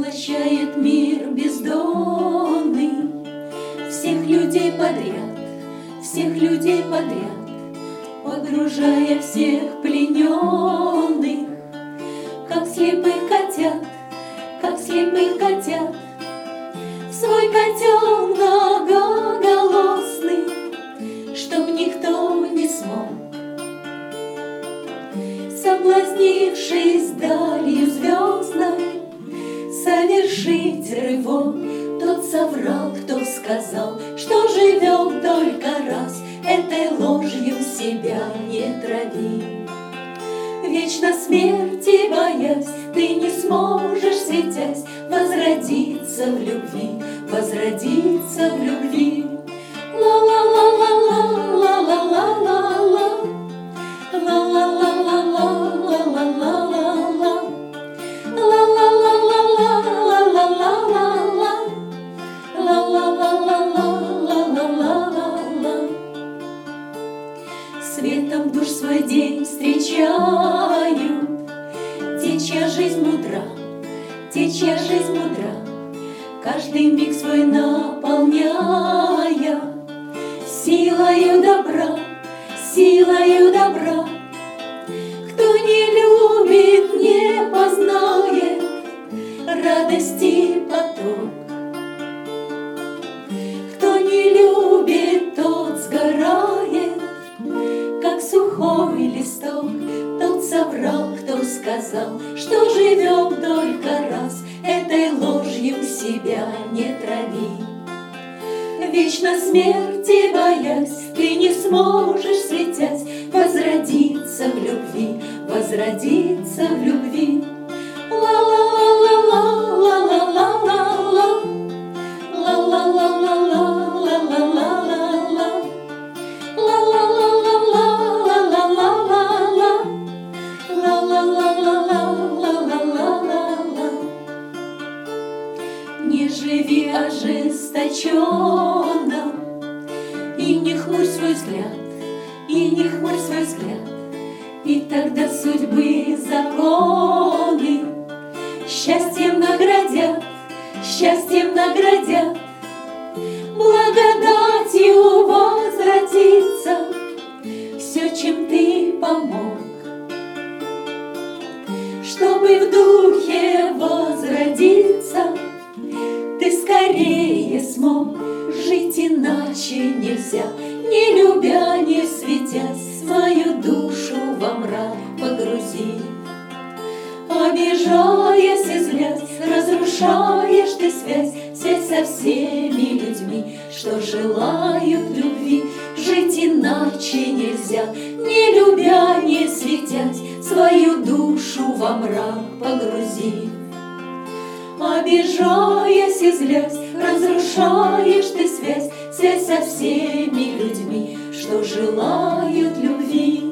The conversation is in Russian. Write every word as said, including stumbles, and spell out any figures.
Поглощает мир бездонный всех людей подряд, всех людей подряд, погружая всех плененных, как слепых котят, как слепых котят, в свой котел многоголосный, чтоб никто не смог, соблазнившись далью звездной, совершить рывок. Тот соврал, кто сказал, что живем только раз. Этой ложью себя не трави. Вечно смерти боясь, ты не сможешь, светясь, возродиться в любви, возродиться в любви. Ла-ла-ла-ла-ла-ла-ла-ла-ла, ла-ла-ла-ла-ла-ла-ла-ла-ла, ла-ла-ла-ла-ла-ла-ла-ла-ла-ла-ла-ла. Светом душ свой день встречают те, чья жизнь мудра, те, чья жизнь мудра, каждый миг свой наполняя силою добра, силою добра. Кто не любит, не познает радости поток. Кто не любит, тот сгорает, как сухой листок. Тот соврал, кто сказал, что живем только раз. Этой ложью себя не трави. Вечно смерти боясь, ты не сможешь, светясь, возродиться в любви, возродиться в любви. Ла-ла-ла-ла-ла-ла-ла-ла-ла, ла-ла-ла-ла-ла-ла-ла-ла-ла, ла-ла-ла-ла-ла-ла-ла-ла-ла, ла-ла-ла-ла-ла-ла-ла-ла. Не живи ожесточенно, и не хмурь свой взгляд, и не хмурь свой взгляд, и тогда судьбы законы счастьем наградят, счастьем наградят, благодатью возвратится все, чем ты помог, чтобы в духе возродиться. Ты скорее смог, жить иначе нельзя, не любя, не светясь, свою душу во мрак погрузи. Обижаясь и злясь, разрушаешь ты связь, связь со всеми людьми, что желают любви. Жить иначе нельзя, не любя, не светясь, свою душу во мрак погрузи. Обижаясь и злясь, разрушаешь ты связь, связь со всеми людьми, что желают любви.